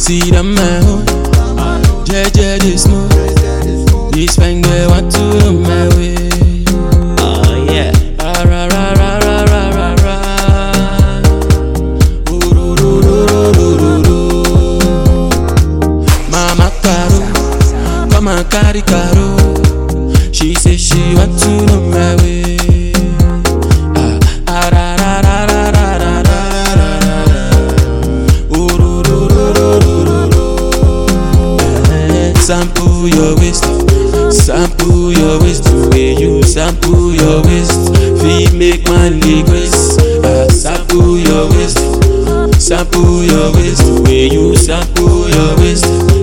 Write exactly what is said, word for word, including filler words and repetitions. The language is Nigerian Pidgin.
see them my own. J J this smoke. This fang girl want to know my way. Oh yeah. Ah, ra ra ra ra ra ra ra. Ooh, ro, ro, ro, ro, ro, ro, ro. Mama Caro, come and carry Caro. She say she want to know my way. Ah, ah ra ra ra ra ra ra ra ra. Ooh, ro, ro, ro, ro, ro, ro. Eh, sample your waist, sample your waist, the way you sample your waist, feel make man regress. Ah, sample your waist, sample your waist, the way you sample your waist.